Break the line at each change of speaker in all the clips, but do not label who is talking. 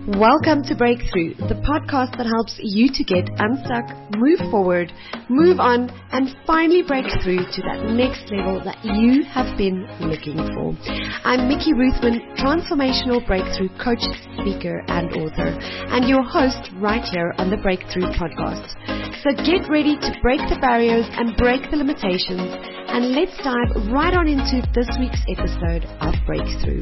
Welcome to Breakthrough, the podcast that helps you to get unstuck, move forward, move on, and finally break through to that next level that you have been looking for. I'm Mickey Ruthman, transformational breakthrough coach, speaker, and author, and your host right here on the Breakthrough podcast. So get ready to break the barriers and break the limitations, and let's dive right on into this week's episode of Breakthrough.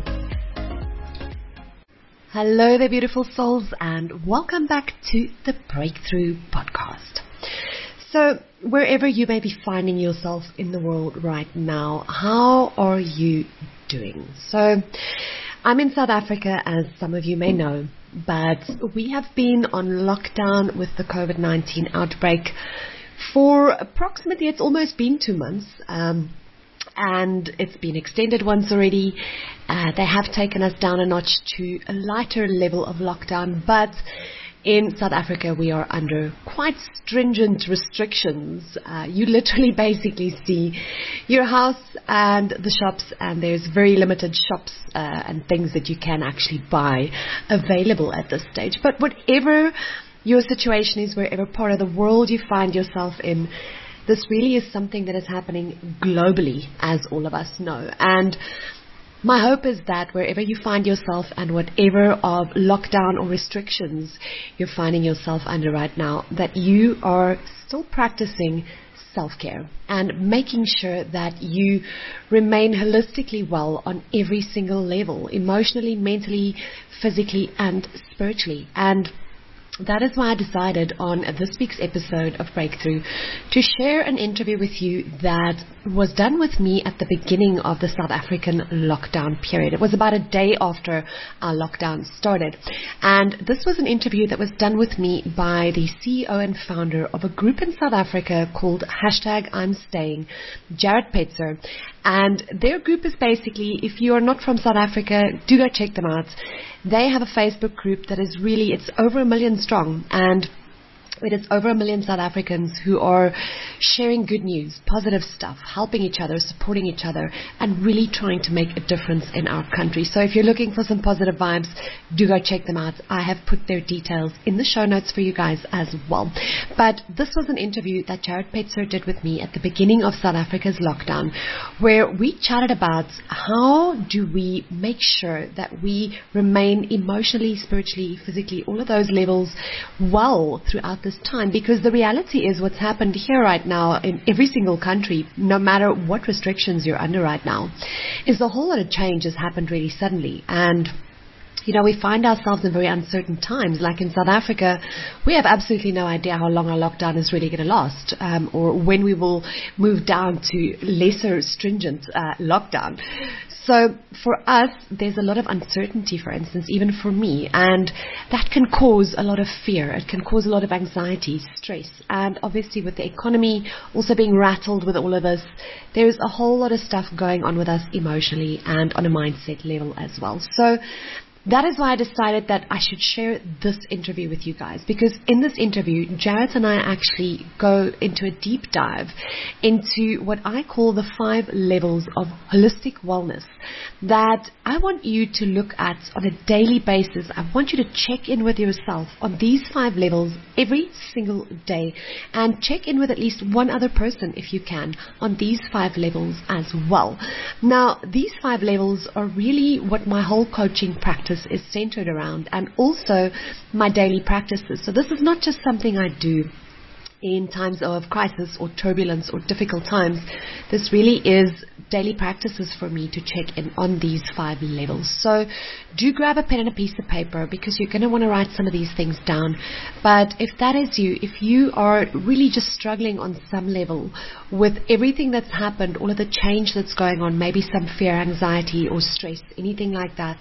Hello there, beautiful souls, and welcome back to the Breakthrough podcast. So, wherever you may be finding yourself in the world right now, how are you doing? So, I'm in South Africa, as some of you may know, but we have been on lockdown with the COVID-19 outbreak for approximately, it's almost been 2 months, and it's been extended once already. They have taken us down a notch to a lighter level of lockdown, but in South Africa we are under quite stringent restrictions. You literally basically see your house and the shops, and there's very limited shops and things that you can actually buy available at this stage. But whatever your situation is, wherever part of the world you find yourself in, this really is something that is happening globally, as all of us know. And my hope is that wherever you find yourself and whatever of lockdown or restrictions you're finding yourself under right now, that you are still practicing self-care and making sure that you remain holistically well on every single level, emotionally, mentally, physically, and spiritually. And that is why I decided on this week's episode of Breakthrough to share an interview with you that was done with me at the beginning of the South African lockdown period. It was about a day after our lockdown started. And this was an interview that was done with me by the CEO and founder of a group in South Africa called #I'mStaying, Jared Petzer. And their group is basically, if you are not from South Africa, do go check them out. They have a Facebook group that is really, it's over 1 million strong, and it is over 1 million South Africans who are sharing good news, positive stuff, helping each other, supporting each other, and really trying to make a difference in our country. So if you're looking for some positive vibes, do go check them out. I have put their details in the show notes for you guys as well. But this was an interview that Jared Petzer did with me at the beginning of South Africa's lockdown, where we chatted about how do we make sure that we remain emotionally, spiritually, physically, all of those levels well throughout this time, because the reality is what's happened here right now in every single country, no matter what restrictions you're under right now, is a whole lot of change has happened really suddenly. And you know, we find ourselves in very uncertain times. Like in South Africa, we have absolutely no idea how long our lockdown is really going to last, or when we will move down to lesser stringent lockdown. So for us, there's a lot of uncertainty, for instance, even for me, and that can cause a lot of fear. It can cause a lot of anxiety, stress, and obviously with the economy also being rattled with all of us, there's a whole lot of stuff going on with us emotionally and on a mindset level as well. So that is why I decided that I should share this interview with you guys, because in this interview, Jared and I actually go into a deep dive into what I call the 5 levels of holistic wellness that I want you to look at on a daily basis. I want you to check in with yourself on these 5 levels every single day, and check in with at least one other person if you can on these 5 levels as well. Now, these 5 levels are really what my whole coaching practice is centered around, and also my daily practices. So this is not just something I do in times of crisis or turbulence or difficult times. This really is daily practices for me to check in on these 5 levels. So do grab a pen and a piece of paper, because you're going to want to write some of these things down. But if that is you, if you are really just struggling on some level with everything that's happened, all of the change that's going on, maybe some fear, anxiety, or stress, anything like that,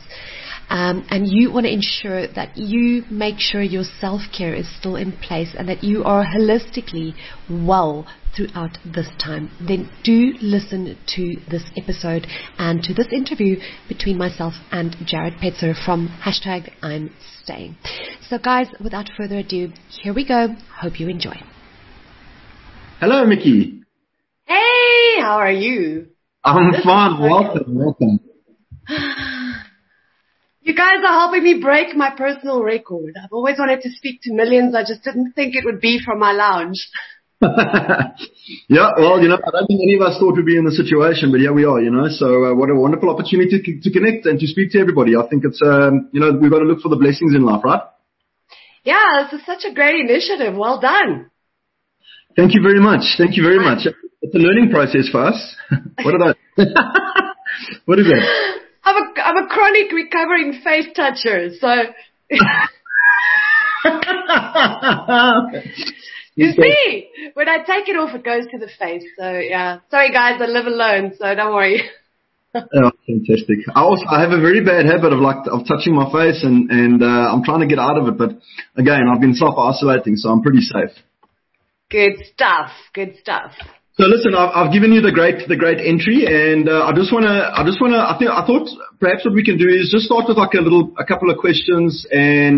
and you want to ensure that you make sure your self-care is still in place and that you are holistically well throughout this time, then do listen to this episode and to this interview between myself and Jared Petzer from #I'mStaying. So guys, without further ado, here we go. Hope you enjoy.
Hello, Mickey.
Hey, how are you?
I'm fine. Welcome.
You guys are helping me break my personal record. I've always wanted to speak to millions. I just didn't think it would be from my lounge.
Yeah, well, I don't think any of us thought we'd be in the situation, but here we are, So what a wonderful opportunity to connect and to speak to everybody. I think it's, we've got to look for the blessings in life, right?
Yeah, this is such a great initiative. Well done.
Thank you very much. Thank you very much. It's a learning process for us. What are those? What is that?
I'm a chronic recovering face toucher, so. You see, when I take it off, it goes to the face. So yeah, sorry guys, I live alone, so don't worry.
Oh, fantastic. I have a very bad habit of touching my face, and I'm trying to get out of it. But again, I've been self-isolating, so I'm pretty safe.
Good stuff. Good stuff.
So listen, I've given you the great entry, and I thought perhaps what we can do is just start with a couple of questions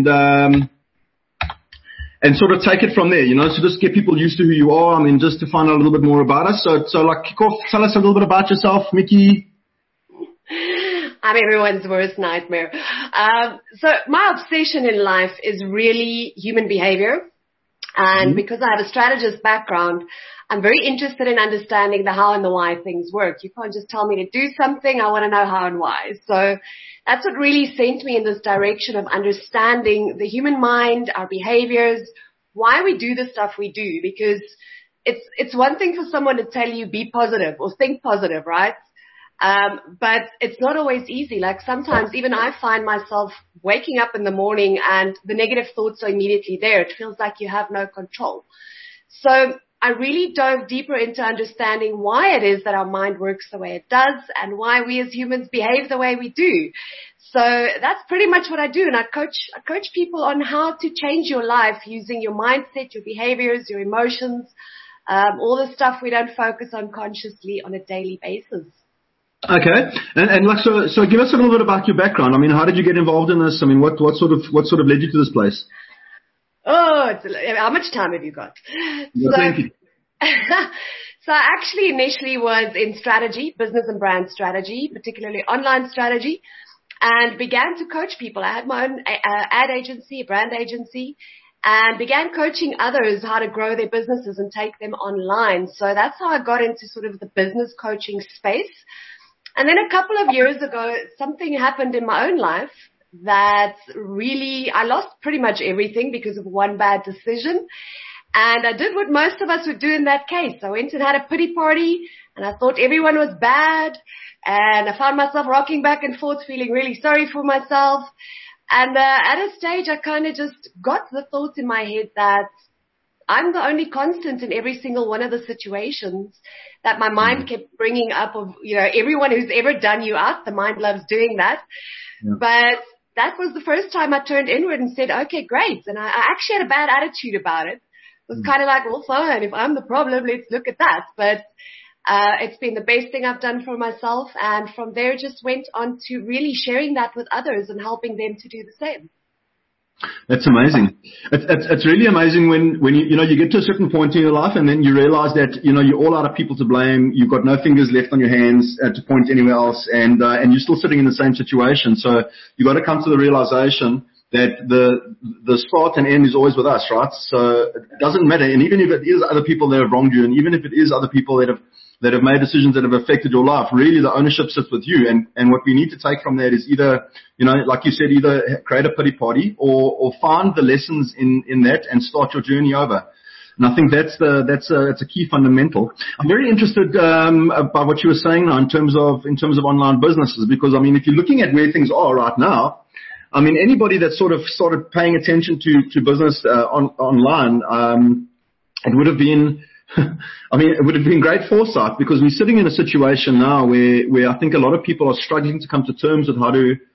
and sort of take it from there, so just get people used to who you are. I mean, just to find out a little bit more about us. So kick off, tell us a little bit about yourself, Mickey.
I'm everyone's worst nightmare. So my obsession in life is really human behavior. And because I have a strategist background, I'm very interested in understanding the how and the why things work. You can't just tell me to do something. I want to know how and why. So that's what really sent me in this direction of understanding the human mind, our behaviors, why we do the stuff we do. Because it's one thing for someone to tell you be positive or think positive, right? But it's not always easy. Like sometimes even I find myself waking up in the morning and the negative thoughts are immediately there. It feels like you have no control. So I really dove deeper into understanding why it is that our mind works the way it does and why we as humans behave the way we do. So that's pretty much what I do. And I coach people on how to change your life using your mindset, your behaviors, your emotions, all the stuff we don't focus on consciously on a daily basis.
Okay. So give us a little bit about your background. I mean, how did you get involved in this? I mean, what sort of led you to this place?
Oh, how much time have you got?
Thank you.
So I actually initially was in strategy, business and brand strategy, particularly online strategy, and began to coach people. I had my own ad agency, a brand agency, and began coaching others how to grow their businesses and take them online. So that's how I got into sort of the business coaching space. And then a couple of years ago, something happened in my own life that really, I lost pretty much everything because of one bad decision. And I did what most of us would do in that case. I went and had a pity party and I thought everyone was bad. And I found myself rocking back and forth, feeling really sorry for myself. And at a stage, I kind of just got the thought in my head that I'm the only constant in every single one of the situations that my mind kept bringing up of, everyone who's ever done you out, the mind loves doing that. Yeah. But that was the first time I turned inward and said, okay, great. And I actually had a bad attitude about it. It was kind of like, well, fine, if I'm the problem, let's look at that. But it's been the best thing I've done for myself. And from there, just went on to really sharing that with others and helping them to do the same.
That's amazing. It's really amazing when you get to a certain point in your life and then you realize that, you're all out of people to blame. You've got no fingers left on your hands to point anywhere else and you're still sitting in the same situation. So you've got to come to the realization that the start and end is always with us, right? So it doesn't matter. And even if it is other people that have wronged you and even if it is other people that have made decisions that have affected your life, really the ownership sits with you. And what we need to take from that is either, like you said, either create a pity party or find the lessons in that and start your journey over. And I think that's a key fundamental. I'm very interested by what you were saying now in terms of online businesses, because I mean, if you're looking at where things are right now, I mean, anybody that sort of started paying attention to business online, it would have been. it would have been great foresight because we're sitting in a situation now where I think a lot of people are struggling to come to terms with how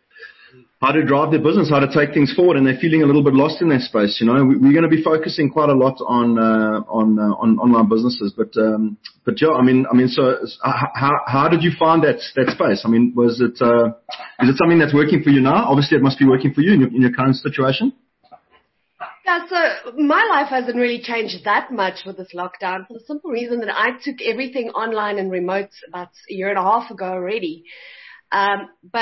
to drive their business, how to take things forward, and they're feeling a little bit lost in that space. We're going to be focusing quite a lot on online businesses, but yeah, I mean, so how did you find that space? I mean, is it something that's working for you now? Obviously, it must be working for you in your current situation.
Yeah, so my life hasn't really changed that much with this lockdown for the simple reason that I took everything online and remote about a year and a half ago already. But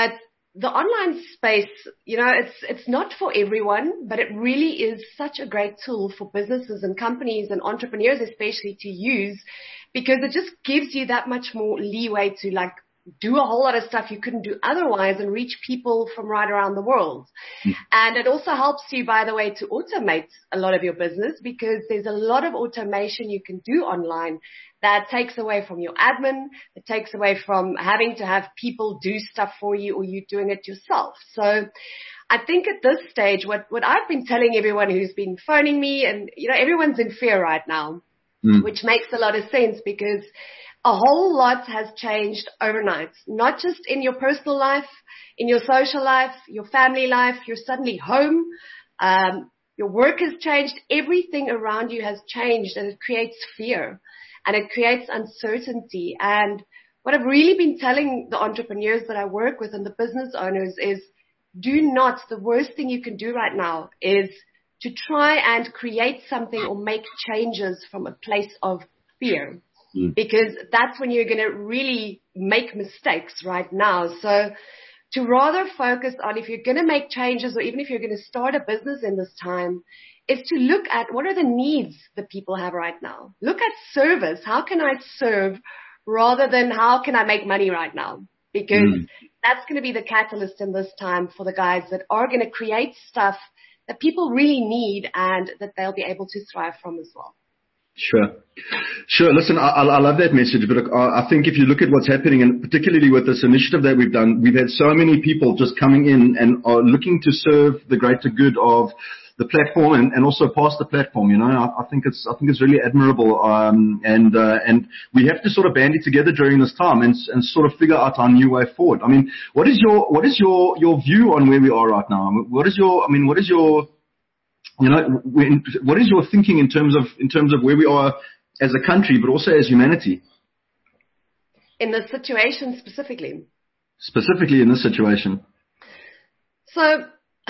the online space, it's not for everyone, but it really is such a great tool for businesses and companies and entrepreneurs especially to use, because it just gives you that much more leeway to like do a whole lot of stuff you couldn't do otherwise and reach people from right around the world. And it also helps you, by the way, to automate a lot of your business, because there's a lot of automation you can do online that takes away from your admin, it takes away from having to have people do stuff for you or you doing it yourself. So I think at this stage, what I've been telling everyone who's been phoning me, and everyone's in fear right now, which makes a lot of sense, because a whole lot has changed overnight, not just in your personal life, in your social life, your family life. You're suddenly home. Your work has changed. Everything around you has changed, and it creates fear and it creates uncertainty. And what I've really been telling the entrepreneurs that I work with and the business owners is, the worst thing you can do right now is to try and create something or make changes from a place of fear. Because that's when you're going to really make mistakes right now. So to rather focus on, if you're going to make changes, or even if you're going to start a business in this time, is to look at what are the needs that people have right now. Look at service. How can I serve rather than how can I make money right now? Because that's going to be the catalyst in this time for the guys that are going to create stuff that people really need and that they'll be able to thrive from as well.
Sure. Listen, I love that message, but I think if you look at what's happening, and particularly with this initiative that we've done, we've had so many people just coming in and are looking to serve the greater good of the platform and also past the platform. I think it's really admirable, and we have to sort of band it together during this time and sort of figure out our new way forward. I mean, what is your view on where we are right now? What is your thinking in terms of where we are as a country, but also as humanity?
In this situation specifically?
Specifically in this situation.
So,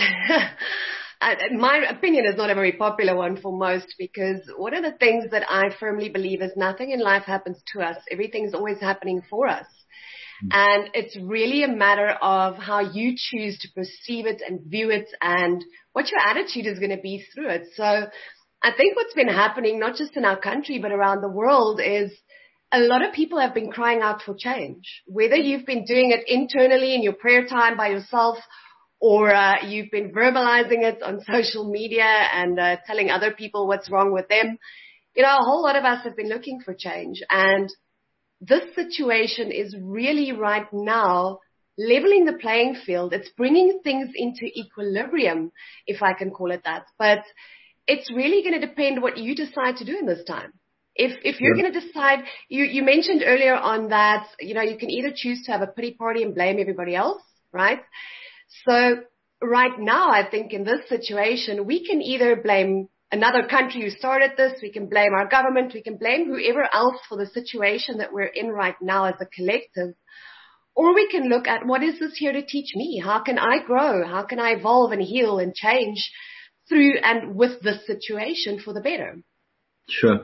my opinion is not a very popular one for most, because one of the things that I firmly believe is nothing in life happens to us. Everything's always happening for us. And it's really a matter of how you choose to perceive it and view it, and what your attitude is going to be through it. So I think what's been happening, not just in our country, but around the world, is a lot of people have been crying out for change. Whether you've been doing it internally in your prayer time by yourself, or you've been verbalizing it on social media and telling other people what's wrong with them. A whole lot of us have been looking for change. And this situation is really right now leveling the playing field. It's bringing things into equilibrium, if I can call it that. But it's really going to depend what you decide to do in this time. If you're going to decide, you mentioned earlier on that, you can either choose to have a pity party and blame everybody else, right? So right now, I think in this situation, we can either blame another country who started this, we can blame our government, we can blame whoever else for the situation that we're in right now as a collective, or we can look at, what is this here to teach me? How can I grow? How can I evolve and heal and change through and with this situation for the better?
Sure.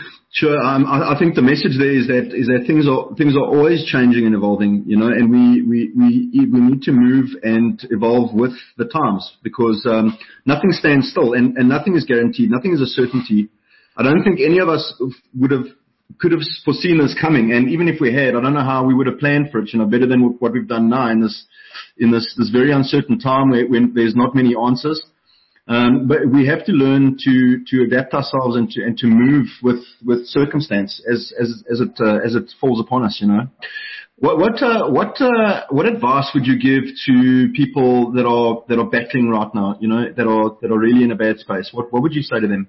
I think the message there is that things are always changing and evolving, and we need to move and evolve with the times, because nothing stands still and nothing is guaranteed. Nothing is a certainty. I don't think any of us could have foreseen this coming, and even if we had, I don't know how we would have planned for it, better than what we've done now in this very uncertain time when there's not many answers. But we have to learn to adapt ourselves and to move with circumstance as it falls upon us. What advice would you give to people that are battling right now? That are really in a bad space. What would you say to them?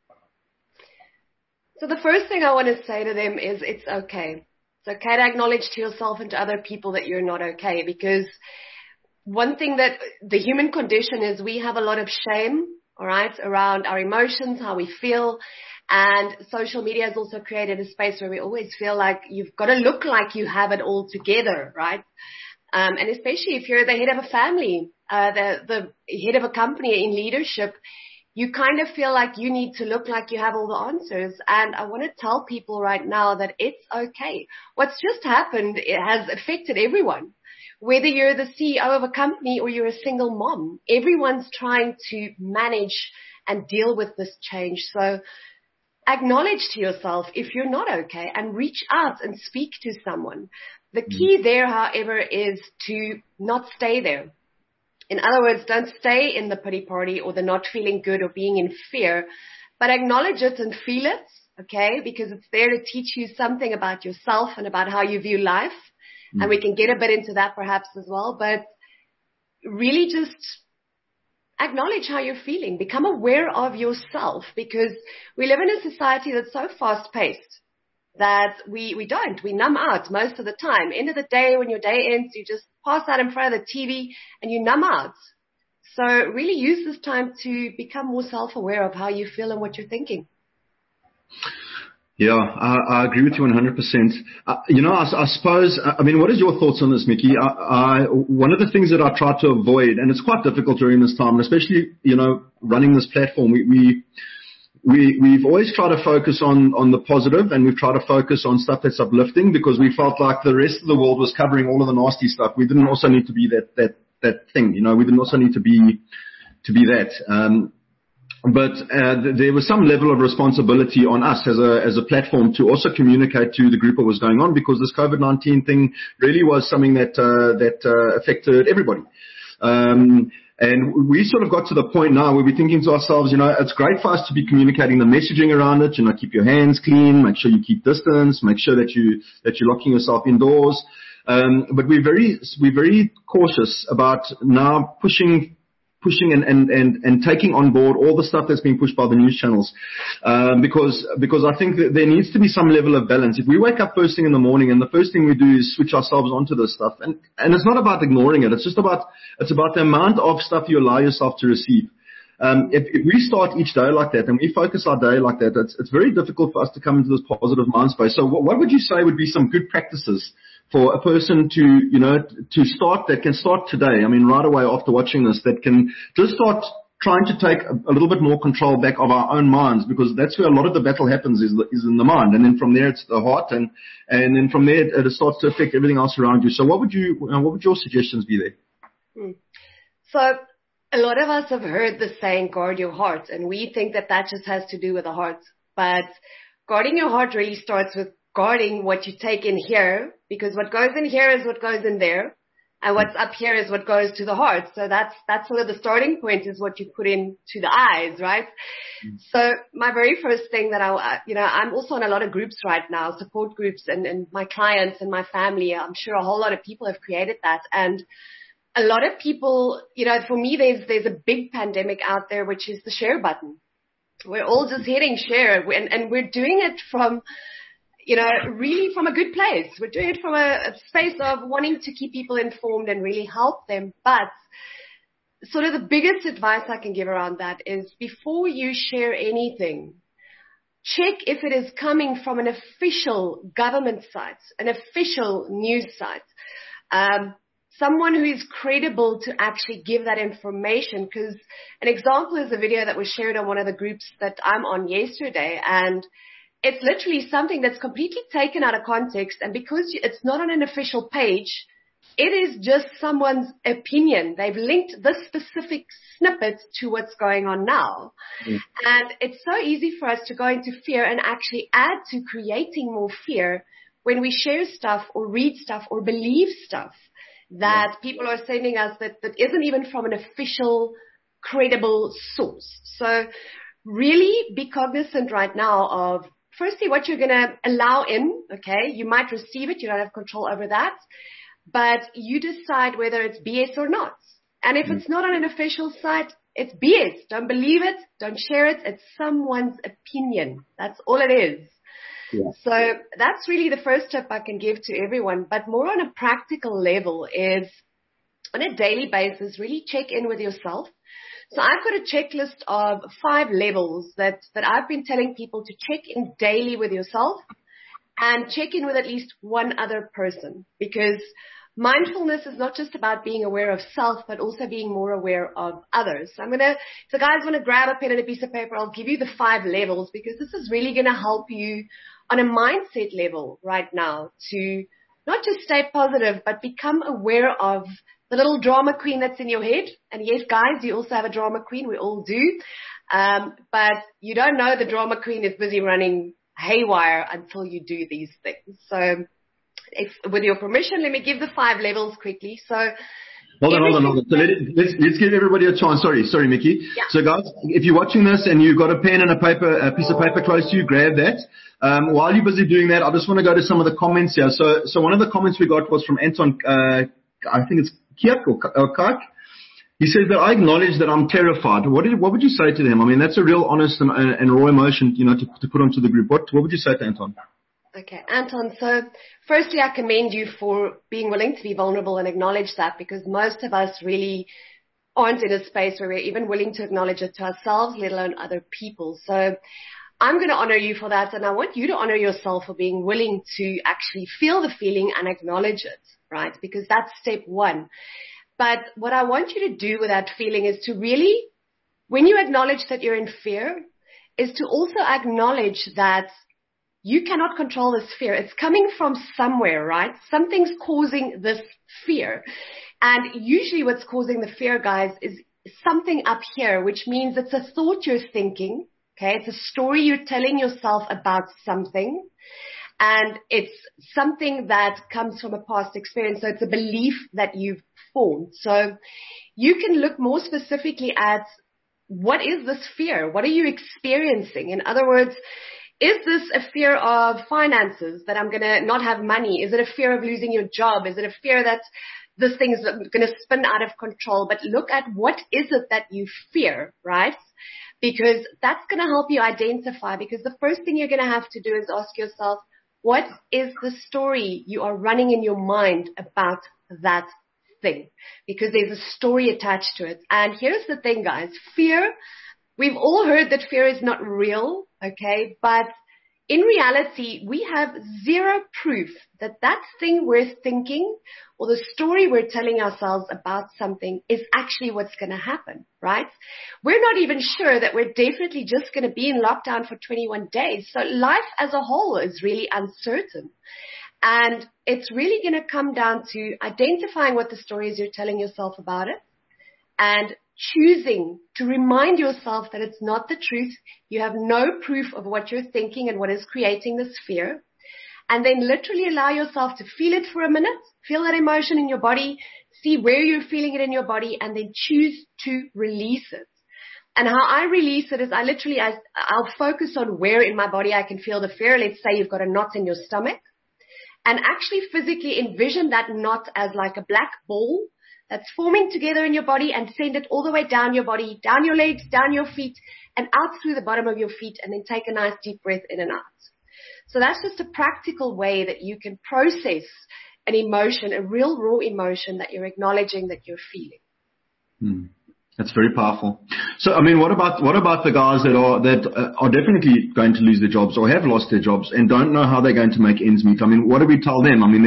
So the first thing I want to say to them is, it's okay. It's okay to acknowledge to yourself and to other people that you're not okay, because one thing that the human condition is, we have a lot of shame, all right, around our emotions, how we feel. And social media has also created a space where we always feel like you've got to look like you have it all together, right? And especially if you're the head of a family, the head of a company in leadership, you kind of feel like you need to look like you have all the answers. And I want to tell people right now that it's okay. What's just happened, it has affected everyone. whether you're the CEO of a company or you're a single mom, everyone's trying to manage and deal with this change. So acknowledge to yourself if you're not okay and reach out and speak to someone. The key there, however, is to not stay there. In other words, don't stay in the pity party or the not feeling good or being in fear, but acknowledge it and feel it, okay? Because it's there to teach you something about yourself and about how you view life. And we can get a bit into that perhaps as well, but really just acknowledge how you're feeling. Become aware of yourself, because we live in a society that's so fast-paced that we numb out most of the time. End of the day, when your day ends, you just pass out in front of the TV and you numb out. So really use this time to become more self-aware of how you feel and what you're thinking.
Yeah, I agree with you 100%. I suppose, what is your thoughts on this, Mickey? One of the things that I try to avoid, and it's quite difficult during this time, and especially, running this platform, we've always tried to focus on the positive, and we've tried to focus on stuff that's uplifting, because we felt like the rest of the world was covering all of the nasty stuff. We didn't also need to be that thing, we didn't also need to be that. But there was some level of responsibility on us as a platform to also communicate to the group what was going on, because this COVID-19 thing really was something that affected everybody. And we sort of got to the point now where we're thinking to ourselves, it's great for us to be communicating the messaging around it. Keep your hands clean, make sure you keep distance, make sure that you're locking yourself indoors. But we're very cautious about now pushing and taking on board all the stuff that's being pushed by the news channels, because I think that there needs to be some level of balance. If we wake up first thing in the morning and the first thing we do is switch ourselves onto this stuff, and it's not about ignoring it, it's about the amount of stuff you allow yourself to receive. If we start each day like that and we focus our day like that, it's very difficult for us to come into this positive mind space. So what would you say would be some good practices for a person to start, that can start today? Right away after watching this, that can just start trying to take a little bit more control back of our own minds, because that's where a lot of the battle happens, is in the mind. And then from there it's the heart, and then from there it starts to affect everything else around you. So what would your suggestions be there?
So a lot of us have heard the saying, guard your heart, and we think that just has to do with the heart. But guarding your heart really starts with guarding what you take in here, because what goes in here is what goes in there, and what's up here is what goes to the heart. So that's sort of the starting point, is what you put into the eyes, right? So my very first thing that I'm also in a lot of groups right now, support groups, and my clients and my family. I'm sure a whole lot of people have created that. And a lot of people, for me, there's a big pandemic out there, which is the share button. We're all just hitting share, and we're doing it from, really from a good place. We're doing it from a space of wanting to keep people informed and really help them. But sort of the biggest advice I can give around that is, before you share anything, check if it is coming from an official government site, an official news site. Someone who is credible to actually give that information. Because an example is a video that was shared on one of the groups that I'm on yesterday, and it's literally something that's completely taken out of context, and because it's not on an official page, it is just someone's opinion. They've linked this specific snippet to what's going on now. And it's so easy for us to go into fear and actually add to creating more fear when we share stuff or read stuff or believe stuff that people are sending us that isn't even from an official, credible source. So really be cognizant right now of, firstly, what you're going to allow in, okay? You might receive it. You don't have control over that. But you decide whether it's BS or not. And if it's not on an official site, it's BS. Don't believe it. Don't share it. It's someone's opinion. That's all it is. Yeah. So that's really the first tip I can give to everyone. But more on a practical level is, on a daily basis, really check in with yourself. So I've got a checklist of 5 levels that I've been telling people to check in daily with yourself, and check in with at least one other person, because mindfulness is not just about being aware of self, but also being more aware of others. So so guys want to grab a pen and a piece of paper, I'll give you the 5 levels, because this is really going to help you on a mindset level right now to not just stay positive, but become aware of the little drama queen that's in your head. And yes, guys, you also have a drama queen. We all do. But you don't know the drama queen is busy running haywire until you do these things. So with your permission, let me give the 5 levels quickly. So
Hold on. So let's give everybody a chance. Sorry, Mickey.
Yeah.
So guys, if you're watching this and you've got a pen and a piece of paper close to you, grab that. While you're busy doing that, I just want to go to some of the comments here. So one of the comments we got was from Anton, I think it's Kiak or Kak. He says that I acknowledge that I'm terrified. What would you say to them? I mean, that's a real honest and raw emotion, to put onto the group. What would you say to Anton?
Okay, Anton, so firstly, I commend you for being willing to be vulnerable and acknowledge that, because most of us really aren't in a space where we're even willing to acknowledge it to ourselves, let alone other people. So I'm going to honor you for that, and I want you to honor yourself for being willing to actually feel the feeling and acknowledge it, right? Because that's step 1. But what I want you to do with that feeling is to really, when you acknowledge that you're in fear, is to also acknowledge that you cannot control this fear. It's coming from somewhere, right? Something's causing this fear. And usually what's causing the fear, guys, is something up here, which means it's a thought you're thinking, okay? It's a story you're telling yourself about something. And it's something that comes from a past experience. So it's a belief that you've formed. So you can look more specifically at what is this fear? What are you experiencing? In other words, is this a fear of finances, that I'm going to not have money? Is it a fear of losing your job? Is it a fear that this thing is going to spin out of control? But look at what is it that you fear, right? Because that's going to help you identify, because the first thing you're going to have to do is ask yourself, what is the story you are running in your mind about that thing? Because there's a story attached to it. And here's the thing, guys. Fear, we've all heard that fear is not real, okay? But in reality, we have zero proof that that thing we're thinking or the story we're telling ourselves about something is actually what's going to happen, right? We're not even sure that we're definitely just going to be in lockdown for 21 days. So life as a whole is really uncertain. And it's really going to come down to identifying what the story is you're telling yourself about it and choosing to remind yourself that it's not the truth. You have no proof of what you're thinking and what is creating this fear. And then literally allow yourself to feel it for a minute, feel that emotion in your body, see where you're feeling it in your body, and then choose to release it. And how I release it is I'll focus on where in my body I can feel the fear. Let's say you've got a knot in your stomach, and actually physically envision that knot as like a black ball that's forming together in your body, and send it all the way down your body, down your legs, down your feet, and out through the bottom of your feet, and then take a nice deep breath in and out. So that's just a practical way that you can process an emotion, a real raw emotion that you're acknowledging that you're feeling.
That's very powerful. So, I mean, what about the guys that are definitely going to lose their jobs or have lost their jobs and don't know how they're going to make ends meet? I mean, what do we tell them? I mean,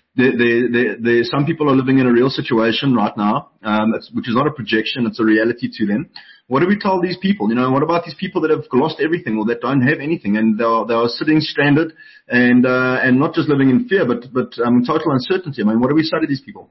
there's some people are living in a real situation right now, which is not a projection, it's a reality to them. What do we tell these people? What about these people that have lost everything or that don't have anything and they are sitting stranded and not just living in fear, but total uncertainty? I mean, what do we say to these people?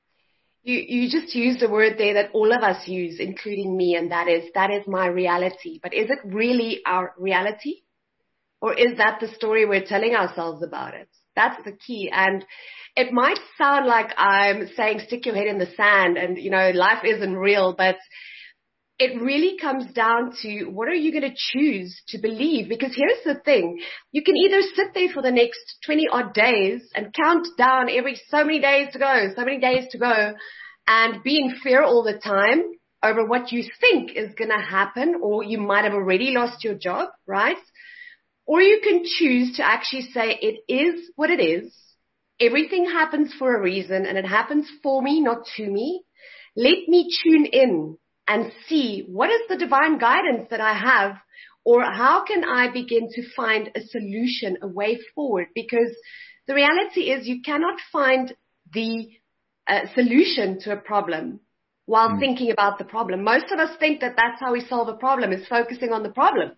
You just used a word there that all of us use, including me, and that is my reality. But is it really our reality? Or is that the story we're telling ourselves about it? That's the key. And it might sound like I'm saying stick your head in the sand and, life isn't real, but it really comes down to what are you going to choose to believe? Because here's the thing. You can either sit there for the next 20 odd days and count down every so many days to go, and be in fear all the time over what you think is going to happen, or you might have already lost your job, right? Or you can choose to actually say it is what it is. Everything happens for a reason, and it happens for me, not to me. Let me tune in and see what is the divine guidance that I have, or how can I begin to find a solution, a way forward? Because the reality is you cannot find the solution to a problem while thinking about the problem. Most of us think that that's how we solve a problem, is focusing on the problem.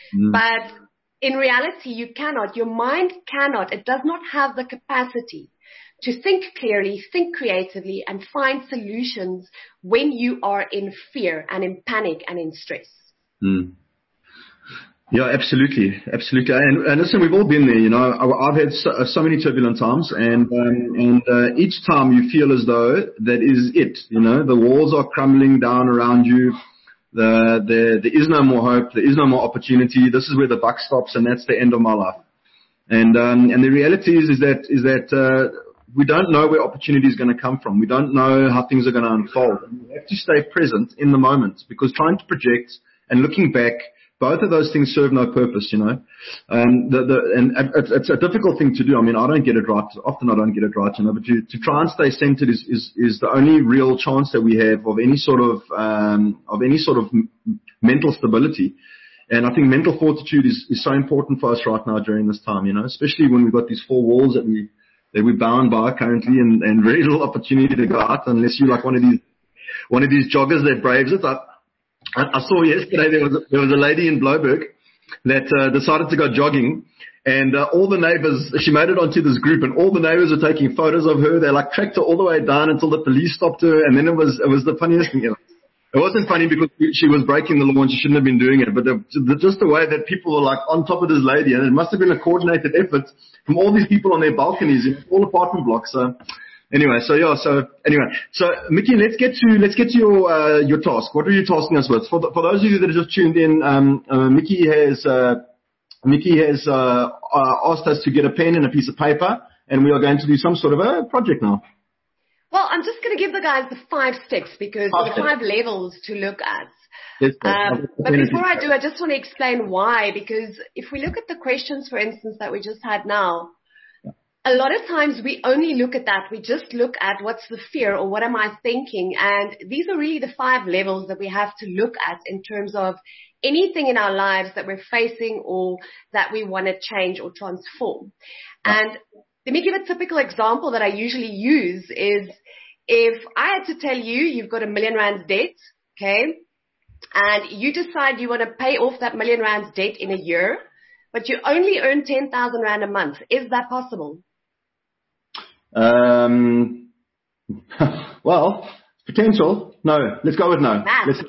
But in reality, you cannot. Your mind cannot. It does not have the capacity to think clearly, think creatively, and find solutions when you are in fear and in panic and in stress.
Mm. Yeah, absolutely. Absolutely. And listen, we've all been there, you know. I've had so many turbulent times, and each time you feel as though that is it, you know, the walls are crumbling down around you. There is no more hope. There is no more opportunity. This is where the buck stops, and that's the end of my life. And the reality is that we don't know where opportunity is going to come from. We don't know how things are going to unfold. And we have to stay present in the moment, because trying to project and looking back, both of those things serve no purpose, you know. And it's a difficult thing to do. I mean, I don't get it right. Often I don't get it right, you know. But to try and stay centered is the only real chance that we have of any sort of mental stability. And I think mental fortitude is so important for us right now during this time, you know, especially when we've got these four walls that we're bound by currently, and very little opportunity to go out unless you're like one of these joggers that braves it. I saw yesterday there was a lady in Bloberg that decided to go jogging, and all the neighbors, she made it onto this group, and all the neighbors were taking photos of her. They like tracked her all the way down until the police stopped her, and then it was the funniest thing ever. It wasn't funny because she was breaking the law and she shouldn't have been doing it, but just the way that people were like on top of this lady, and it must have been a coordinated effort from all these people on their balconies in all apartment blocks. So Mickey, let's get to your task. What are you tasking us with? For those of you that have just tuned in, Mickey has asked us to get a pen and a piece of paper, and we are going to do some sort of a project now.
Well, I'm just going to give the guys the 5 steps, because there are 5 levels to look at.
Yes,
but before I do, I just want to explain why, because if we look at the questions, for instance, that we just had now, a lot of times we only look at that. We just look at what's the fear or what am I thinking. And these are really the 5 levels that we have to look at in terms of anything in our lives that we're facing or that we want to change or transform. And let me give a typical example that I usually use is if I had to tell you you've got R1 million debt, okay, and you decide you want to pay off that R1 million debt in a year, but you only earn 10,000 Rand a month. Is that possible?
Well, potential. No. Let's go with no.
Math.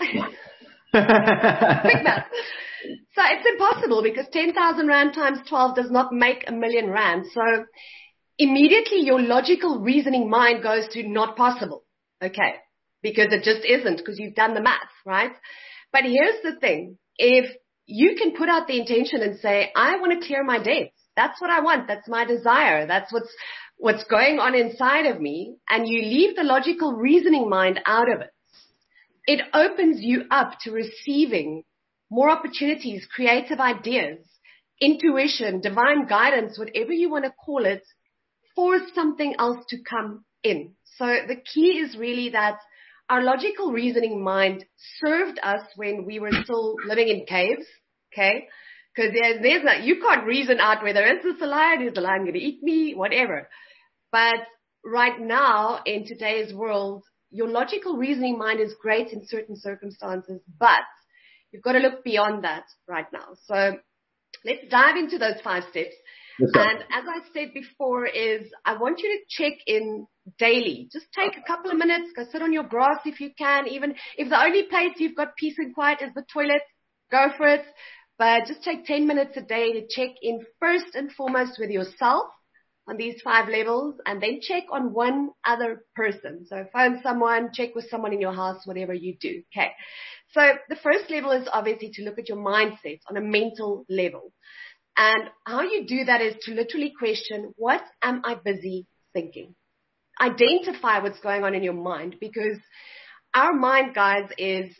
Quick math. So it's impossible, because 10,000 Rand times 12 does not make R1 million. So immediately your logical reasoning mind goes to not possible. Okay. Because it just isn't, because you've done the math, right? But here's the thing. If you can put out the intention and say, I want to clear my debts. That's what I want. That's my desire. That's what's going on inside of me. And you leave the logical reasoning mind out of it. It opens you up to receiving more opportunities, creative ideas, intuition, divine guidance, whatever you want to call it, for something else to come in. So the key is really that our logical reasoning mind served us when we were still living in caves, okay? Because there's that, you can't reason out whether is this a lion, is the lion going to eat me, whatever. But right now, in today's world, your logical reasoning mind is great in certain circumstances, but you've got to look beyond that right now. So let's dive into those 5 steps. And as I said before, I want you to check in daily. Just take a couple of minutes, go sit on your grass if you can. Even if the only place you've got peace and quiet is the toilet, go for it. But just take 10 minutes a day to check in first and foremost with yourself on these 5 levels, and then check on one other person. So phone someone, check with someone in your house, whatever you do. Okay. So the first level is obviously to look at your mindset on a mental level. And how you do that is to literally question, what am I busy thinking? Identify what's going on in your mind, because our mind, guys, is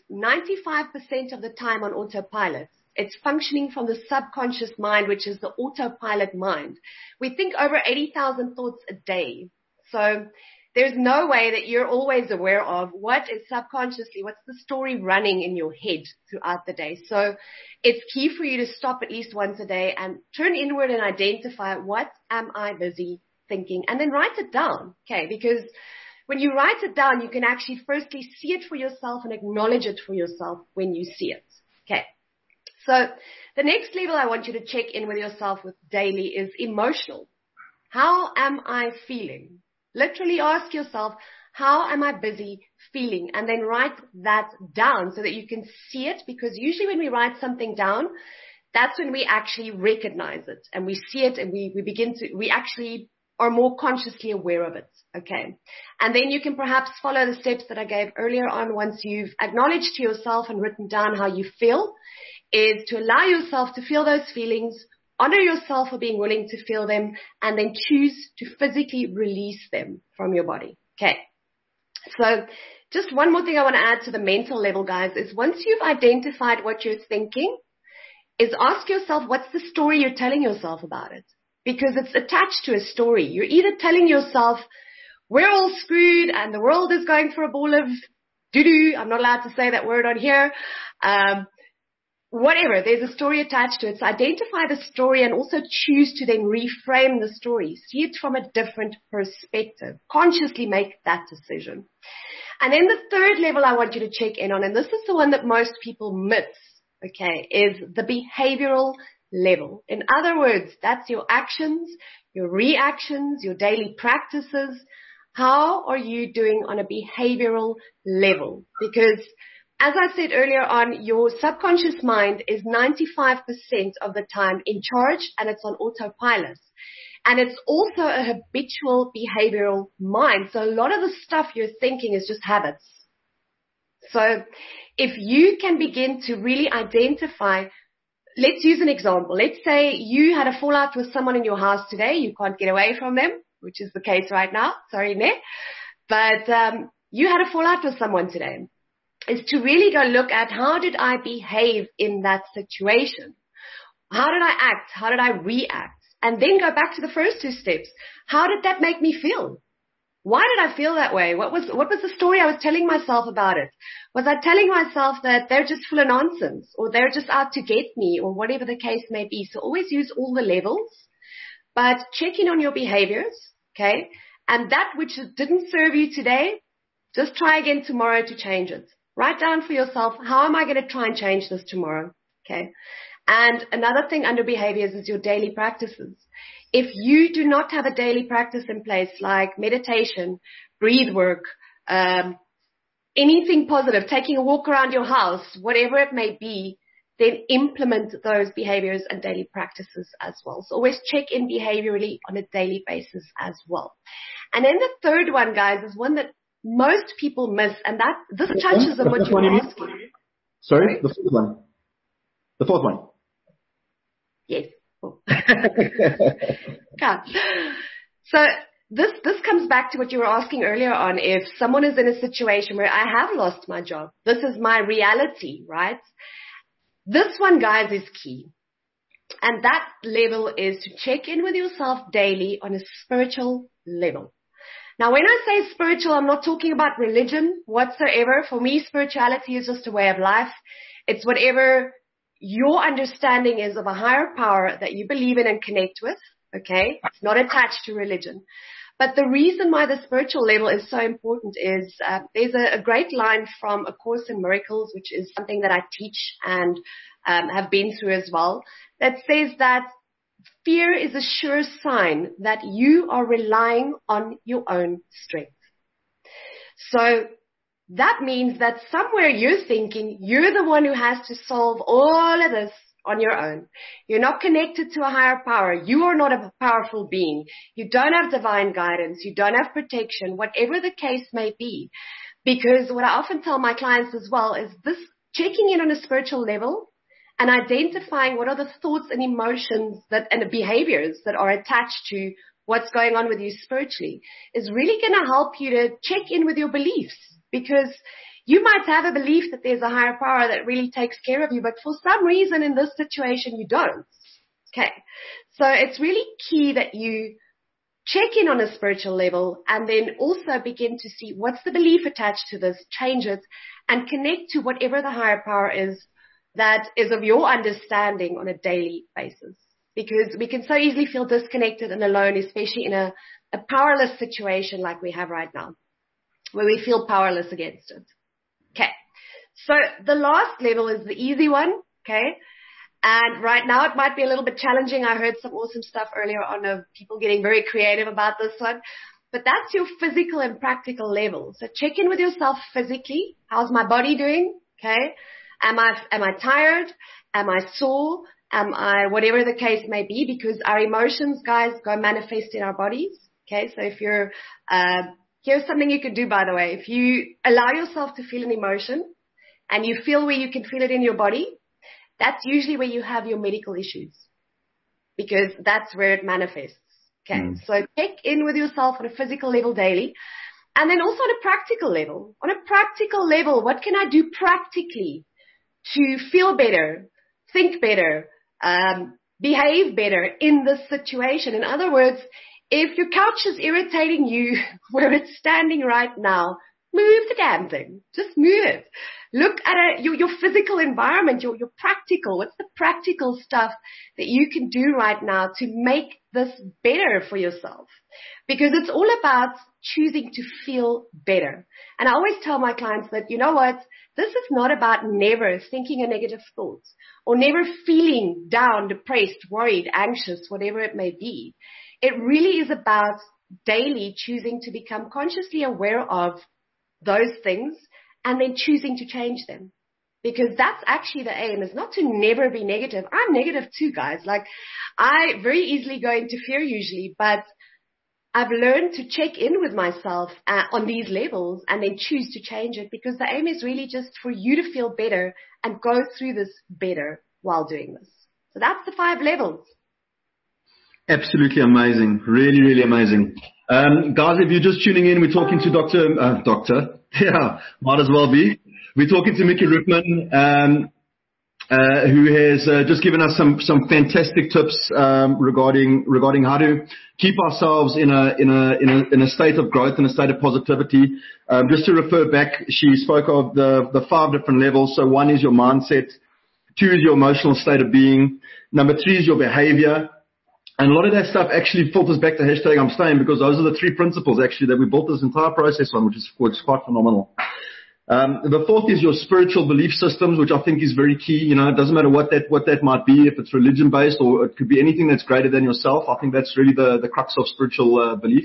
95% of the time on autopilot. It's functioning from the subconscious mind, which is the autopilot mind. We think over 80,000 thoughts a day. So there's no way that you're always aware of what is subconsciously, what's the story running in your head throughout the day. So it's key for you to stop at least once a day and turn inward and identify, what am I busy thinking? And then write it down, okay? Because when you write it down, you can actually firstly see it for yourself and acknowledge it for yourself when you see it, okay? So the next level I want you to check in with yourself with daily is emotional. How am I feeling? Literally ask yourself, how am I busy feeling? And then write that down so that you can see it, because usually when we write something down, that's when we actually recognize it and we see it, and we actually are more consciously aware of it. Okay. And then you can perhaps follow the steps that I gave earlier on. Once you've acknowledged to yourself and written down how you feel, is to allow yourself to feel those feelings, honor yourself for being willing to feel them, and then choose to physically release them from your body. Okay. So just one more thing I want to add to the mental level, guys, is once you've identified what you're thinking, is ask yourself, what's the story you're telling yourself about it? Because it's attached to a story. You're either telling yourself, we're all screwed and the world is going for a ball of doo-doo. I'm not allowed to say that word on here. Whatever, there's a story attached to it. So identify the story and also choose to then reframe the story. See it from a different perspective. Consciously make that decision. And then the third level I want you to check in on, and this is the one that most people miss, okay, is the behavioral level. In other words, that's your actions, your reactions, your daily practices. How are you doing on a behavioral level? Because as I said earlier on, your subconscious mind is 95% of the time in charge, and it's on autopilot. And it's also a habitual behavioral mind. So a lot of the stuff you're thinking is just habits. So if you can begin to really identify, let's use an example. Let's say you had a fallout with someone in your house today. You can't get away from them, which is the case right now. Sorry, Ne. But you had a fallout with someone today. Is to really go look at, how did I behave in that situation? How did I act? How did I react? And then go back to the first two steps. How did that make me feel? Why did I feel that way? What was the story I was telling myself about it? Was I telling myself that they're just full of nonsense, or they're just out to get me, or whatever the case may be? So always use all the levels, but check in on your behaviors, okay? And that which didn't serve you today, just try again tomorrow to change it. Write down for yourself, how am I going to try and change this tomorrow? Okay. And another thing under behaviors is your daily practices. If you do not have a daily practice in place, like meditation, breathe work, anything positive, taking a walk around your house, whatever it may be, then implement those behaviors and daily practices as well. So always check in behaviorally on a daily basis as well. And then the third one, guys, is one that most people miss, and that this touches on what you're asking.
Sorry, the fourth one. The fourth one.
Yes. Oh. So this comes back to what you were asking earlier on. If someone is in a situation where I have lost my job, this is my reality, right? This one, guys, is key. And that level is to check in with yourself daily on a spiritual level. Now, when I say spiritual, I'm not talking about religion whatsoever. For me, spirituality is just a way of life. It's whatever your understanding is of a higher power that you believe in and connect with, okay? It's not attached to religion. But the reason why the spiritual level is so important is there's a great line from A Course in Miracles, which is something that I teach and have been through as well, that says that fear is a sure sign that you are relying on your own strength. So that means that somewhere you're thinking you're the one who has to solve all of this on your own. You're not connected to a higher power. You are not a powerful being. You don't have divine guidance. You don't have protection, whatever the case may be. Because what I often tell my clients as well is this: checking in on a spiritual level and identifying what are the thoughts and emotions and the behaviors that are attached to what's going on with you spiritually is really going to help you to check in with your beliefs. Because you might have a belief that there's a higher power that really takes care of you, but for some reason in this situation you don't. Okay. So it's really key that you check in on a spiritual level and then also begin to see what's the belief attached to this, change it, and connect to whatever the higher power is that is of your understanding on a daily basis. Because we can so easily feel disconnected and alone, especially in a powerless situation like we have right now, where we feel powerless against it. Okay. So the last level is the easy one. Okay. And right now it might be a little bit challenging. I heard some awesome stuff earlier on of people getting very creative about this one. But that's your physical and practical level. So check in with yourself physically. How's my body doing? Okay. Am I tired? Am I sore? Am I, whatever the case may be, because our emotions, guys, go manifest in our bodies. Okay. So if you're, here's something you could do, by the way. If you allow yourself to feel an emotion and you feel where you can feel it in your body, that's usually where you have your medical issues, because that's where it manifests. Okay. So check in with yourself on a physical level daily. And then also on a practical level. On a practical level, what can I do practically to feel better, think better, behave better in this situation? In other words, if your couch is irritating you where it's standing right now, move the damn thing. Just move it. Look at your physical environment, your practical. What's the practical stuff that you can do right now to make this better for yourself? Because it's all about choosing to feel better. And I always tell my clients that, you know what, this is not about never thinking a negative thought or never feeling down, depressed, worried, anxious, whatever it may be. It really is about daily choosing to become consciously aware of those things and then choosing to change them. Because that's actually the aim, is not to never be negative. I'm negative too, guys. Like, I very easily go into fear usually, but I've learned to check in with myself on these levels and then choose to change it, because the aim is really just for you to feel better and go through this better while doing this. So that's the 5 levels.
Absolutely amazing. Really, really amazing. Guys, if you're just tuning in, we're talking to Doctor. Yeah, might as well be. We're talking to Mikki Ruttman, who has just given us some fantastic tips regarding how to keep ourselves in a state of growth, in a state of positivity. Just to refer back, she spoke of the 5 different levels. So 1 is your mindset, 2 is your emotional state of being, number 3 is your behavior. And a lot of that stuff actually filters back to #I'mStaying, because those are the 3 principles actually that we built this entire process on, which is quite phenomenal. The 4th is your spiritual belief systems, which I think is very key. You know, it doesn't matter what that might be, if it's religion based or it could be anything that's greater than yourself. I think that's really the crux of spiritual belief.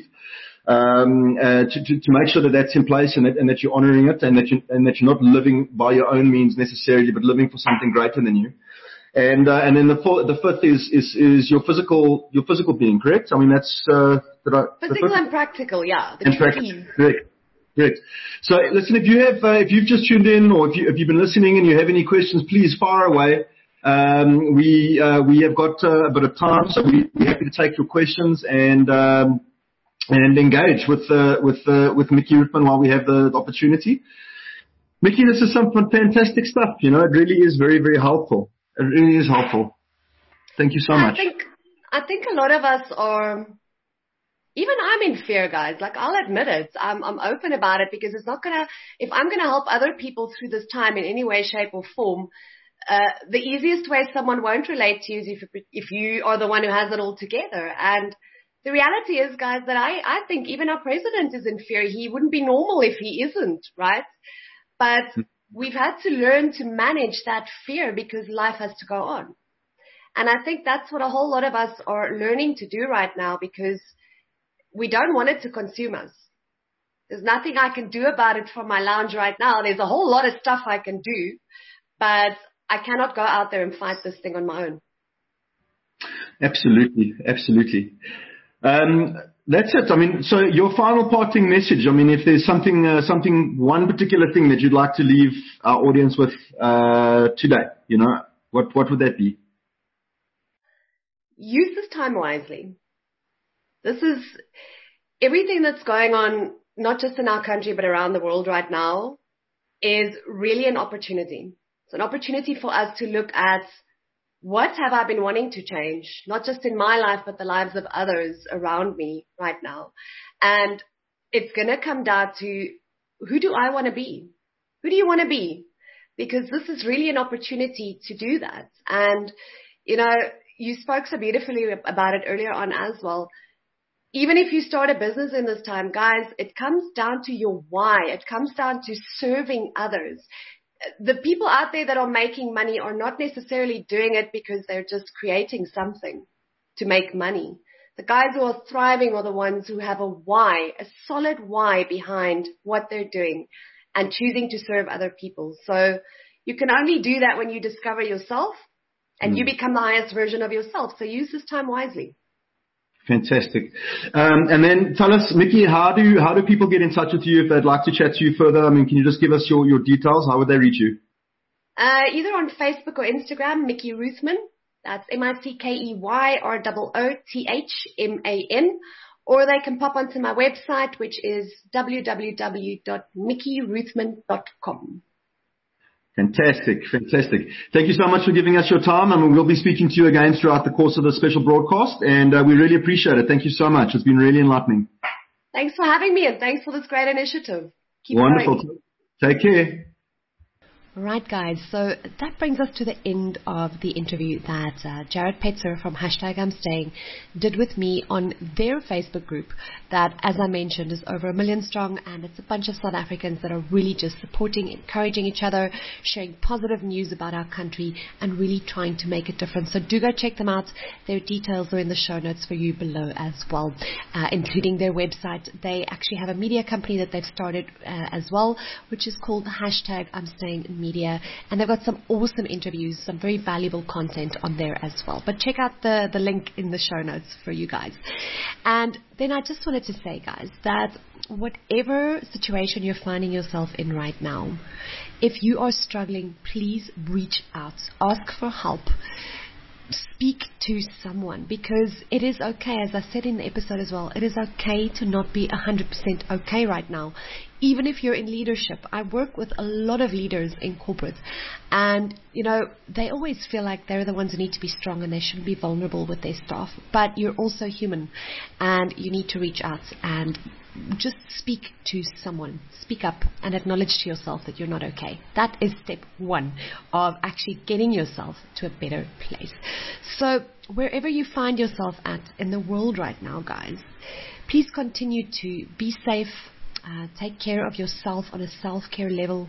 To make sure that that's in place and that you're honoring it, and that you're not living by your own means necessarily, but living for something greater than you. And then the 5th is your physical being, correct? I mean, that's,
physical and practical, yeah.
And practical, correct. So listen, if you've just tuned in, or if you've been listening and you have any questions, please fire away. We have got a bit of time, so we're happy to take your questions and engage with Mikki Ruttman while we have the opportunity. Mikki, this is some fantastic stuff. You know, it really is very, very helpful. It really is helpful. Thank you so much.
I think a lot of us are, even I'm in fear, guys. Like, I'll admit it. I'm open about it, because it's not if I'm gonna help other people through this time in any way, shape or form, the easiest way someone won't relate to you is if you are the one who has it all together. And the reality is, guys, that I think even our president is in fear. He wouldn't be normal if he isn't, right? But we've had to learn to manage that fear, because life has to go on. And I think that's what a whole lot of us are learning to do right now, because we don't want it to consume us. There's nothing I can do about it from my lounge right now. There's a whole lot of stuff I can do, but I cannot go out there and fight this thing on my own.
Absolutely. That's it. I mean, so your final parting message, I mean, if there's one particular thing that you'd like to leave our audience with today, you know, what would that be?
Use this time wisely. This is everything that's going on, not just in our country, but around the world right now, is really an opportunity. It's an opportunity for us to look at, what have I been wanting to change, not just in my life, but the lives of others around me right now. And it's going to come down to, who do I want to be? Who do you want to be? Because this is really an opportunity to do that. And, you know, you spoke so beautifully about it earlier on as well. Even if you start a business in this time, guys, it comes down to your why. It comes down to serving others. The people out there that are making money are not necessarily doing it because they're just creating something to make money. The guys who are thriving are the ones who have a why, a solid why behind what they're doing and choosing to serve other people. So you can only do that when you discover yourself and you become the highest version of yourself. So use this time wisely.
Fantastic. And then tell us, Mickey, how do people get in touch with you if they'd like to chat to you further? I mean, can you just give us your details? How would they reach you?
Either on Facebook or Instagram, Mickey Ruthman. That's MICKEYROOTHMAN. Or they can pop onto my website, which is www.mickeyruthman.com.
Fantastic. Thank you so much for giving us your time, and we'll be speaking to you again throughout the course of the special broadcast, and we really appreciate it. Thank you so much. It's been really enlightening.
Thanks for having me, and thanks for this great initiative. Keep
Wonderful.
going.
Take care.
Right, guys, so that brings us to the end of the interview that Jared Petzer from #I'mStaying did with me on their Facebook group that, as I mentioned, is over 1 million strong, and it's a bunch of South Africans that are really just supporting, encouraging each other, sharing positive news about our country, and really trying to make a difference. So do go check them out. Their details are in the show notes for you below as well, including their website. They actually have a media company that they've started as well, which is called #I'mStaying Media, and they've got some awesome interviews, some very valuable content on there as well. But check out the link in the show notes for you guys. And then I just wanted to say, guys, that whatever situation you're finding yourself in right now, if you are struggling, please reach out, ask for help. Speak to someone, because it is okay, as I said in the episode as well, it is okay to not be 100% okay right now. Even if you're in leadership, I work with a lot of leaders in corporate, and they always feel like they're the ones who need to be strong and they shouldn't be vulnerable with their staff. But you're also human, and you need to reach out and just speak to someone. Speak up and acknowledge to yourself that you're not okay. That is step one of actually getting yourself to a better place. So wherever you find yourself at in the world right now, guys, please continue to be safe, take care of yourself on a self-care level,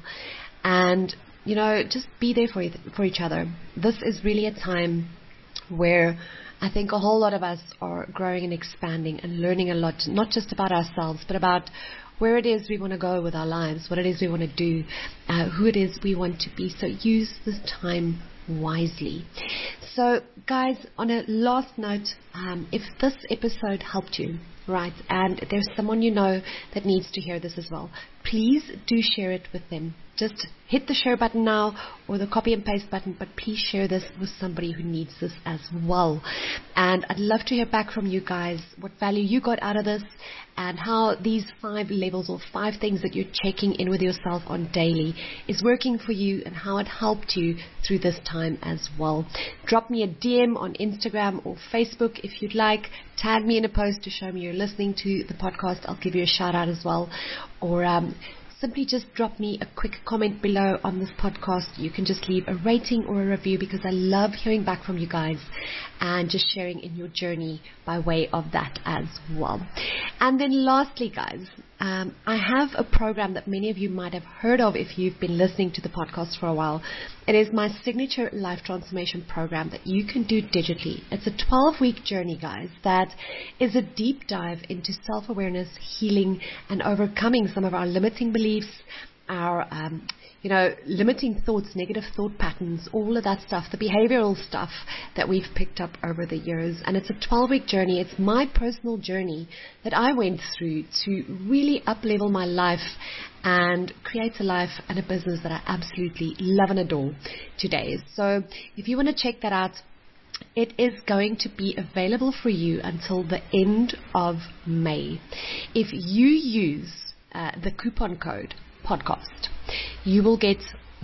and just be there for each other. This is really a time where I think a whole lot of us are growing and expanding and learning a lot, not just about ourselves, but about where it is we want to go with our lives, what it is we want to do, who it is we want to be. So use this time wisely. So guys, on a last note, if this episode helped you, right, and there's someone that needs to hear this as well, please do share it with them. Just hit the share button now or the copy and paste button, but please share this with somebody who needs this as well. And I'd love to hear back from you guys, what value you got out of this, and how these 5 levels or 5 things that you're checking in with yourself on daily is working for you, and how it helped you through this time as well. Drop me a DM on Instagram or Facebook if you'd like. Tag me in a post to show me you're listening to the podcast. I'll give you a shout out as well. Or simply just drop me a quick comment below on this podcast. You can just leave a rating or a review, because I love hearing back from you guys and just sharing in your journey by way of that as well. And then lastly, guys, I have a program that many of you might have heard of if you've been listening to the podcast for a while. It is my signature life transformation program that you can do digitally. It's a 12-week journey, guys, that is a deep dive into self-awareness, healing, and overcoming some of our limiting beliefs, our limiting thoughts, negative thought patterns, all of that stuff, the behavioral stuff that we've picked up over the years. And it's a 12-week journey. It's my personal journey that I went through to really up-level my life and create a life and a business that I absolutely love and adore today. So if you want to check that out, it is going to be available for you until the end of May. If you use the coupon code podcast, you will get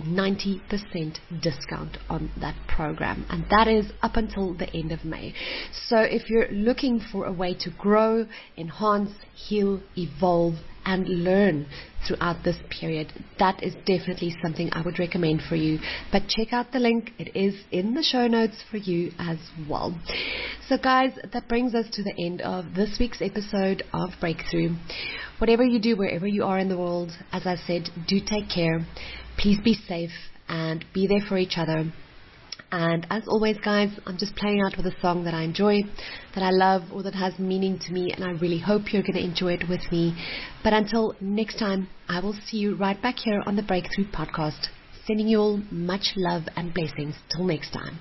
90% discount on that program, and that is up until the end of May. So if you're looking for a way to grow, enhance, heal, evolve, and learn throughout this period, that is definitely something I would recommend for you. But check out the link. It is in the show notes for you as well. So guys, that brings us to the end of this week's episode of Breakthrough. Whatever you do, wherever you are in the world, as I said, do take care. Please be safe and be there for each other. And as always, guys, I'm just playing out with a song that I enjoy, that I love, or that has meaning to me, and I really hope you're going to enjoy it with me. But until next time, I will see you right back here on the Breakthrough Podcast. Sending you all much love and blessings. Till next time.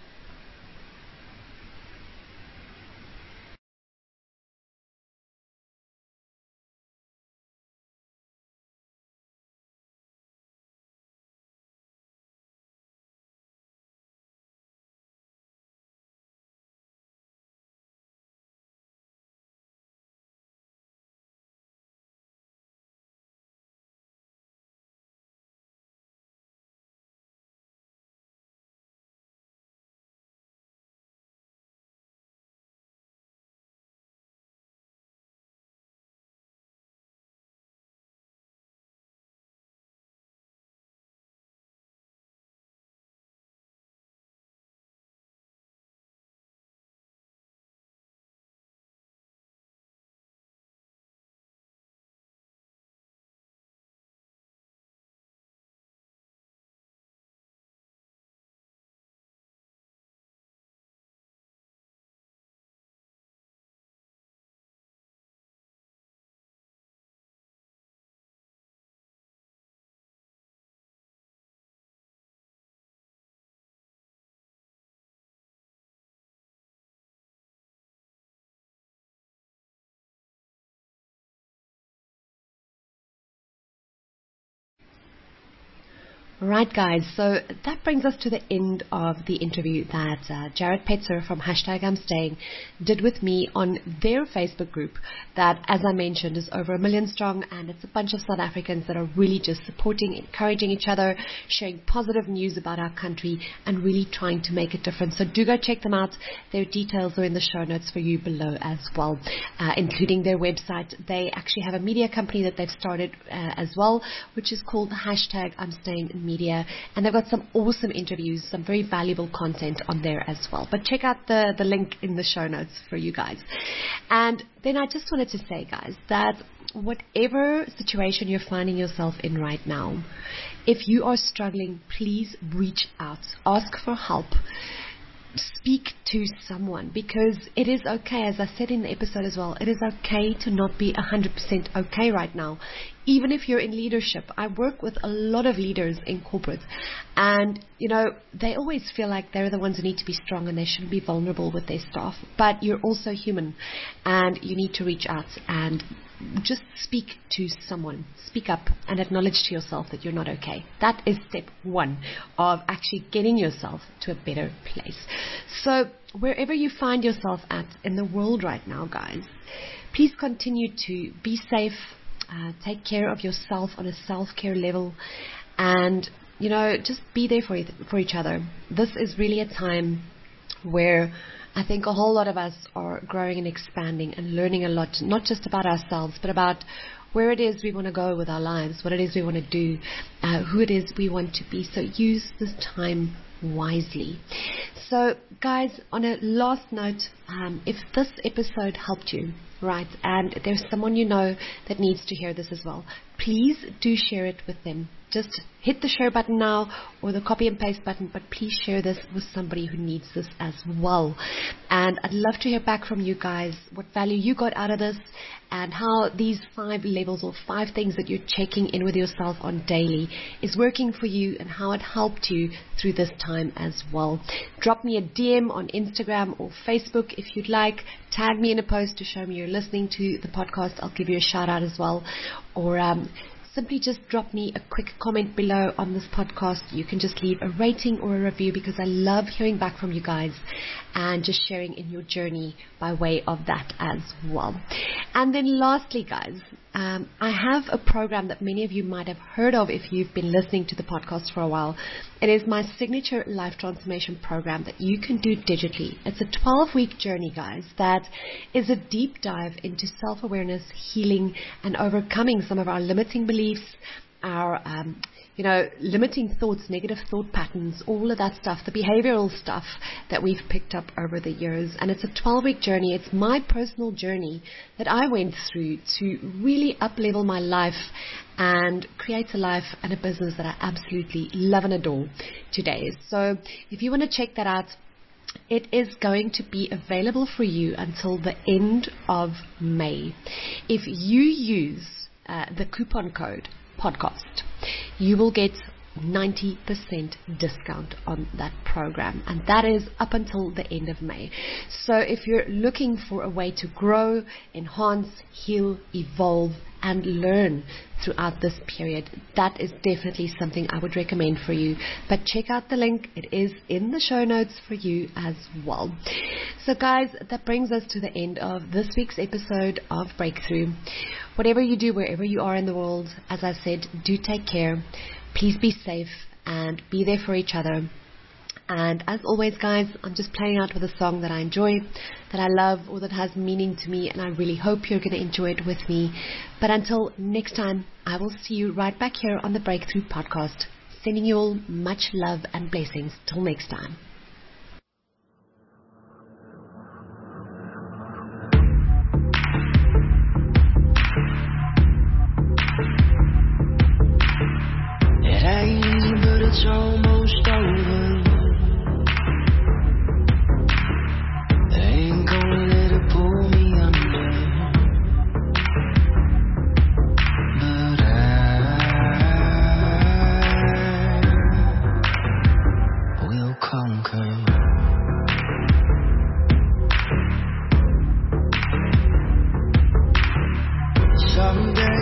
Right, guys, so that brings us to the end of the interview that Jared Petzer from #I'mStaying did with me on their Facebook group that, as I mentioned, is over 1 million strong, and it's a bunch of South Africans that are really just supporting, encouraging each other, sharing positive news about our country, and really trying to make a difference. So do go check them out. Their details are in the show notes for you below as well, including their website. They actually have a media company that they've started as well, which is called #I'mStaying Media, and they've got some awesome interviews, some very valuable content on there as well. But check out the link in the show notes for you guys. And then I just wanted to say, guys, that whatever situation you're finding yourself in right now, if you are struggling, please reach out, ask for help. Speak to someone, because it is okay, as I said in the episode as well, it is okay to not be 100% okay right now. Even if you're in leadership, I work with a lot of leaders in corporate, and they always feel like they're the ones who need to be strong and they shouldn't be vulnerable with their staff. But you're also human, and you need to reach out and just speak to someone. Speak up and acknowledge to yourself that you're not okay. That is step one of actually getting yourself to a better place. So wherever you find yourself at in the world right now, guys, please continue to be safe, take care of yourself on a self-care level, and just be there for each other. This is really a time where I think a whole lot of us are growing and expanding and learning a lot, not just about ourselves, but about where it is we want to go with our lives, what it is we want to do, who it is we want to be. So use this time wisely. So, guys, on a last note, if this episode helped you, right, and there's someone that needs to hear this as well, please do share it with them. Just hit the share button now, or the copy and paste button, but please share this with somebody who needs this as well. And I'd love to hear back from you guys, what value you got out of this, and how these 5 levels or 5 things that you're checking in with yourself on daily is working for you, and how it helped you through this time as well. Drop me a DM on Instagram or Facebook if you'd like. Tag me in a post to show me you're listening to the podcast. I'll give you a shout out as well. Or simply just drop me a quick comment below on this podcast. You can just leave a rating or a review, because I love hearing back from you guys and just sharing in your journey by way of that as well. And then lastly, guys, I have a program that many of you might have heard of if you've been listening to the podcast for a while. It is my signature life transformation program that you can do digitally. It's a 12-week journey, guys, that is a deep dive into self-awareness, healing, and overcoming some of our limiting beliefs, our limiting thoughts, negative thought patterns, all of that stuff, the behavioral stuff that we've picked up over the years. And it's a 12-week journey. It's my personal journey that I went through to really up-level my life and create a life and a business that I absolutely love and adore today. So if you want to check that out, it is going to be available for you until the end of May. If you use the coupon code podcast, you will get 90% discount on that program, and that is up until the end of May. So if you're looking for a way to grow, enhance, heal, evolve, and learn throughout this period, that is definitely something I would recommend for you. But check out the link. It is in the show notes for you as well. So guys, that brings us to the end of this week's episode of Breakthrough. Whatever you do, wherever you are in the world, as I said, do take care. Please be safe and be there for each other. And as always, guys, I'm just playing out with a song that I enjoy, that I love, or that has meaning to me, and I really hope you're going to enjoy it with me. But until next time, I will see you right back here on the Breakthrough Podcast. Sending you all much love and blessings. Till next time.
It ain't easy, but it's almost over. Someday